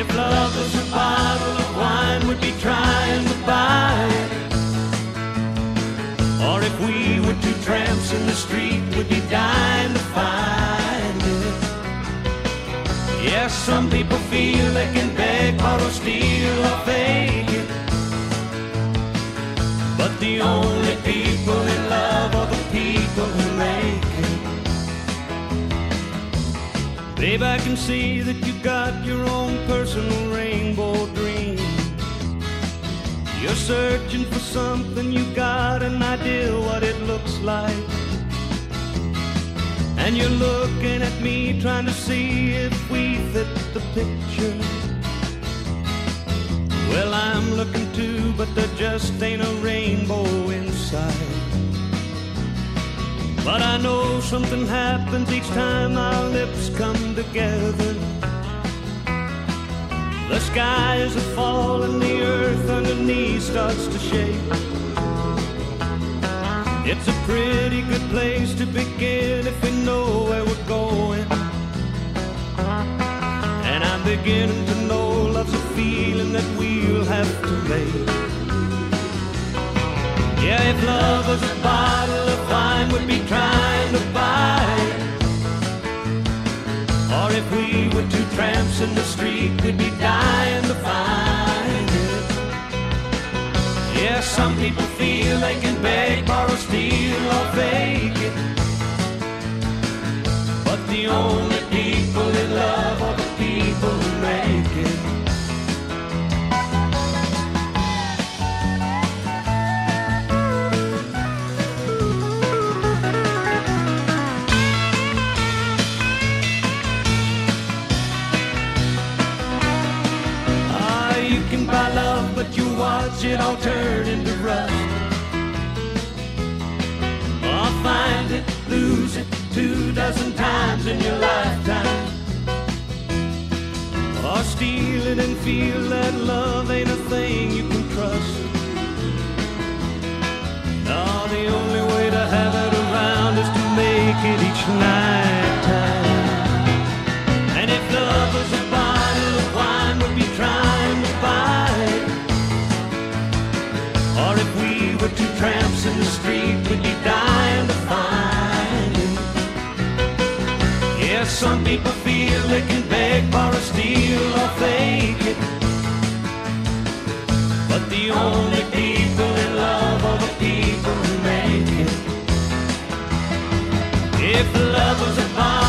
If love was a bottle of wine, we'd be trying to buy it. Or if we were two tramps in the street, we'd be dying to find it. Yes, some people feel they can beg, borrow, steal, or fake it. But the only people in love are the people who make it. Babe, I can see that you got your own personal rainbow dream. You're searching for something, you got an idea what it looks like. And you're looking at me, trying to see if we fit the picture. Well, I'm looking too, but there just ain't a rainbow inside. But I know something happens each time our lips come together. The skies are falling, the earth underneath starts to shake. It's a pretty good place to begin if we know where we're going. And I'm beginning to know love's a feeling that we'll have to make. Yeah, if love was a bottle of wine, we'd be trying to buy it. Or if we were two tramps in the street, we'd be dying to find it. Yeah, some people feel they can beg, borrow, steal, or fake it. But the only people in love are the people who make it. You can buy love, but you watch it all turn into rust. Or find it, lose it 24 times in your lifetime. Or steal it and feel that love ain't a thing you can trust. No, the only way to have it around is to make it each night time. And if love was a bottle of wine, we'd be trying to buy it. Or if we were two tramps in the street, we'd be dying to find it. Yeah, some people feel they can beg, borrow, steal, or fake it. But the only people in love are the people who make it. If love was a